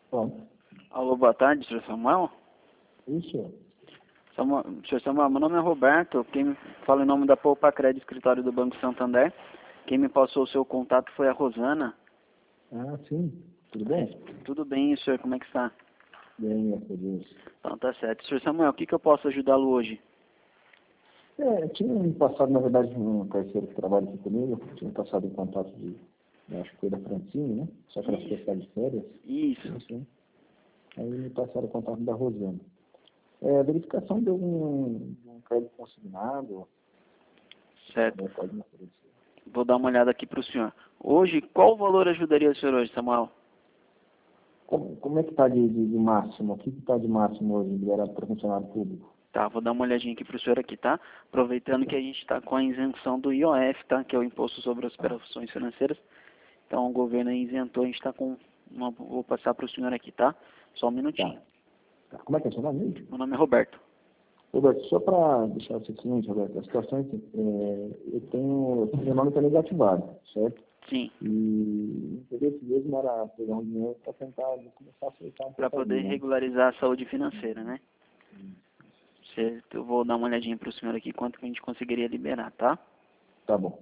Bom, Alô, boa tarde, senhor Samuel. isso. Senhor Samuel, meu nome é Roberto, quem me fala em nome da Poupa Crédito, escritório do Banco Santander. Quem me passou o seu contato foi a Rosana. Ah, sim. Tudo bem? Tudo bem, senhor, como é que está? Bem, graças a Deus. Então tá certo. Senhor Samuel, o que eu posso ajudá-lo hoje? Tinha me passado, na verdade, um parceiro que trabalha aqui comigo, tinha passado em contato acho que foi da Francine, né? Só que ela ficou estar de férias. Isso. Sim. Aí me passaram o contato da Rosana. Verificação de um crédito consignado. Certo. Pode me oferecer. Vou dar uma olhada aqui para o senhor. Hoje, qual o valor ajudaria o senhor hoje, Samuel? Como é que está de máximo? O que está de máximo hoje liberado para funcionário público? Tá, vou dar uma olhadinha aqui para o senhor aqui, tá? Aproveitando que a gente está com a isenção do IOF, tá? Que é o Imposto sobre as Operações Financeiras. Então o governo aí isentou, a gente está com vou passar para o senhor aqui, tá? Só um minutinho. Tá. Como é que é seu nome mesmo? Meu nome é Roberto. Roberto, só para deixar o seguinte, Roberto, a situação é que meu nome está desativado, certo? Sim, E o interesse mesmo era pegar um dinheiro para tentar começar a aceitar um para pouco a poder vida, né? regularizar a saúde financeira, né? Certo, eu vou dar uma olhadinha para o senhor aqui quanto que a gente conseguiria liberar, tá? Tá bom.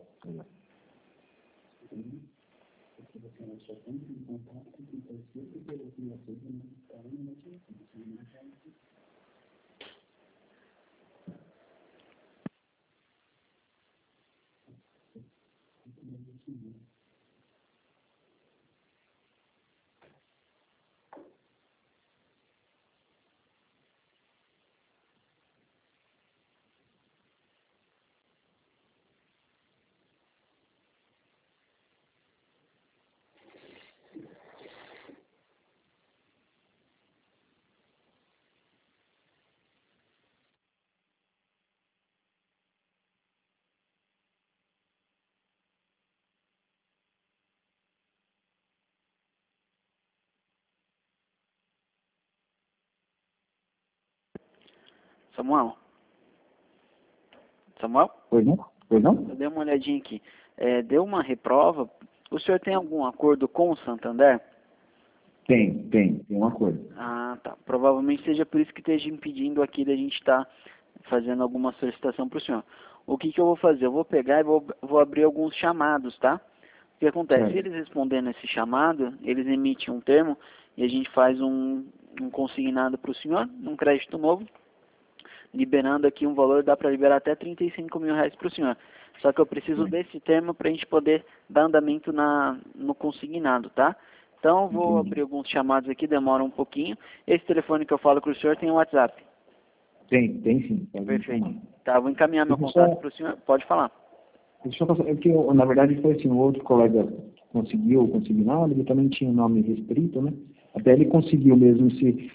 Samuel? Samuel? Pois não? Pois não? Eu dei uma olhadinha aqui. Deu uma reprova. O senhor tem algum acordo com o Santander? Tem uma coisa. Ah, tá. Provavelmente seja por isso que esteja impedindo aqui da gente estar fazendo alguma solicitação para o senhor. O que eu vou fazer? Eu vou pegar e vou abrir alguns chamados, tá? O que acontece? Se Certo. eles respondendo esse chamado, eles emitem um termo e a gente faz um consignado para o senhor, um crédito novo, liberando aqui um valor, dá para liberar até 35 mil reais para o senhor. Só que eu preciso Sim. desse termo para a gente poder dar andamento no consignado, tá? Então eu vou Entendi. abrir alguns chamados aqui, demora um pouquinho. Esse telefone que eu falo com o senhor tem o WhatsApp. Tem sim. Pode me Perfeito. chamar. Tá, vou encaminhar meu Deixa eu contato só, para o senhor. Pode falar. deixa eu passar, porque na verdade foi assim, o outro colega que conseguiu o consignado, ele também tinha o nome restrito, né? Até ele conseguiu mesmo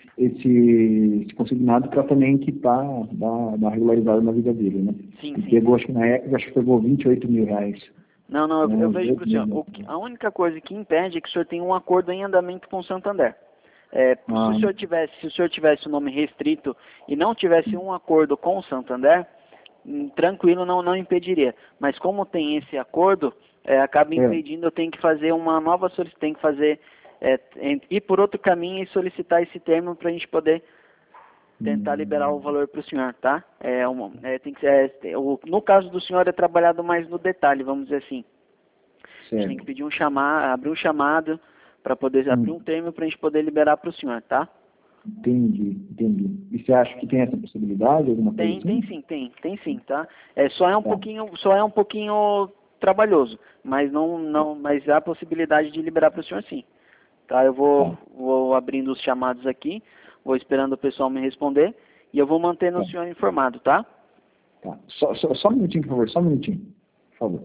esse consignado para também quitar, dar regularizada na vida dele, né? Sim, Ele sim. pegou, acho que na época, acho que pegou 28 mil reais. Não, não, Né, eu uns vejo para 8 o senhor. meses. A única coisa que impede é que o senhor tenha um acordo em andamento com o Santander. Se Ah, o senhor tivesse o nome restrito e não tivesse um acordo com o Santander, tranquilo, não impediria. Mas como tem esse acordo, acaba é. impedindo, eu tenho que fazer uma nova solicitação, tenho que fazer, ir por outro caminho e solicitar esse termo para a gente poder tentar liberar o Hum, valor para o senhor, tá? Tem que ser, no caso do senhor é trabalhado mais no detalhe, vamos dizer assim. A gente tem que certo. pedir abrir um chamado para poder abrir Hum, um termo para a gente poder liberar para o senhor, tá? entendi. E você acha que tem essa possibilidade, alguma coisa Tem assim? sim, tem sim, tá? Tá, Só é um pouquinho trabalhoso, mas mas há a possibilidade de liberar para o senhor sim. Tá? Eu tá, vou abrindo os chamados aqui, vou esperando o pessoal me responder e eu vou mantendo o tá, senhor informado, tá? tá. Só um minutinho, por favor, só um minutinho, por favor.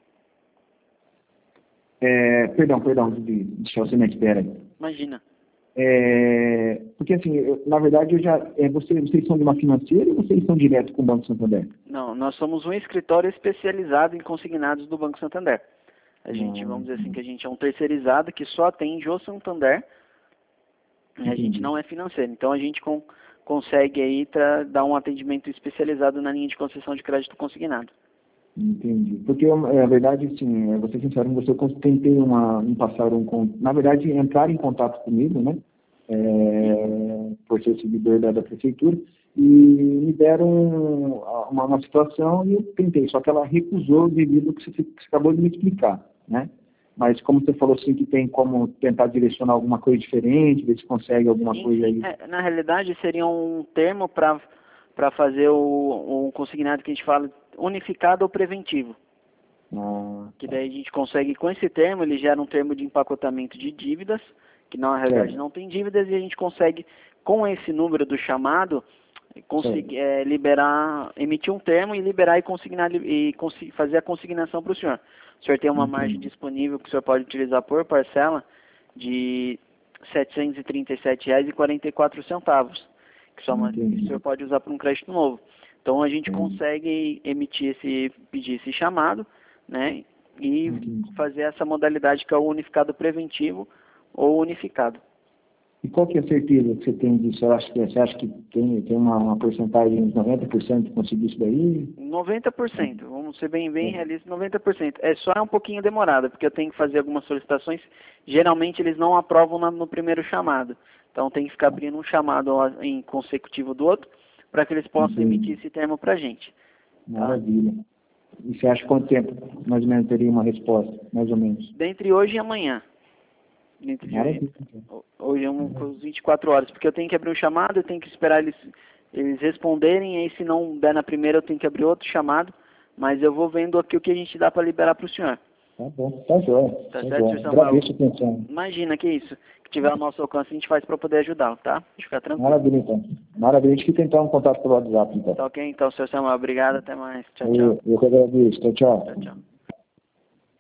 Perdão, de deixar você na espera. Imagina. Porque assim, na verdade, vocês são de uma financeira ou vocês são direto com o Banco Santander? Não, nós somos um escritório especializado em consignados do Banco Santander. A gente, vamos dizer assim, que a gente é um terceirizado que só atende o Santander, e a gente não é financeiro. Então a gente consegue aí dar um atendimento especializado na linha de concessão de crédito consignado. Entendi. Porque, na verdade, assim, vou ser sincero com você, eu tentei na verdade, entrar em contato comigo, né? Por ser seguidor da prefeitura, e me deram uma situação e eu tentei, só que ela recusou devido ao que você acabou de me explicar, né? Mas como você falou assim, que tem como tentar direcionar alguma coisa diferente, ver se consegue alguma coisa aí. Na realidade, seria um termo para fazer o consignado que a gente fala unificado ou preventivo. Que daí a gente consegue, com esse termo, ele gera um termo de empacotamento de dívidas, que na realidade não tem dívidas, e a gente consegue, com esse número do chamado, emitir um termo e liberar e consignar fazer a consignação para o senhor. O senhor tem uma margem disponível que o senhor pode utilizar por parcela de R$ 737,44, que o senhor pode usar para um crédito novo. Então a gente consegue pedir esse chamado, né, e fazer essa modalidade que é o unificado preventivo ou unificado. E qual que é a certeza que você tem disso? Você acha que tem uma porcentagem de 90% de conseguir isso daí? 90%, vamos ser bem realistas, 90%. É um pouquinho demorado, porque eu tenho que fazer algumas solicitações. Geralmente eles não aprovam no primeiro chamado. Então tem que ficar abrindo um chamado em consecutivo do outro, para que eles possam emitir esse termo para a gente. Maravilha. E você acha quanto tempo mais ou menos teria uma resposta, mais ou menos? Dentre hoje e amanhã. Hoje é uns 24 horas, porque eu tenho que abrir um chamado, eu tenho que esperar eles responderem, e aí se não der na primeira eu tenho que abrir outro chamado, mas eu vou vendo aqui o que a gente dá para liberar para o senhor. Tá bom, tá joia. Tá certo, senhor Samuel? Agradeço a atenção. Imagina, que isso. Que tiver ao nosso alcance a gente faz para poder ajudá-lo, tá? Deixa eu ficar tranquilo. Maravilha, então. Maravilha, a gente fica então em contato pelo WhatsApp, então. Tá ok, então, senhor Samuel. Obrigado, até mais. Tchau, tchau. Eu que agradeço. Tchau, tchau. Tchau, tchau.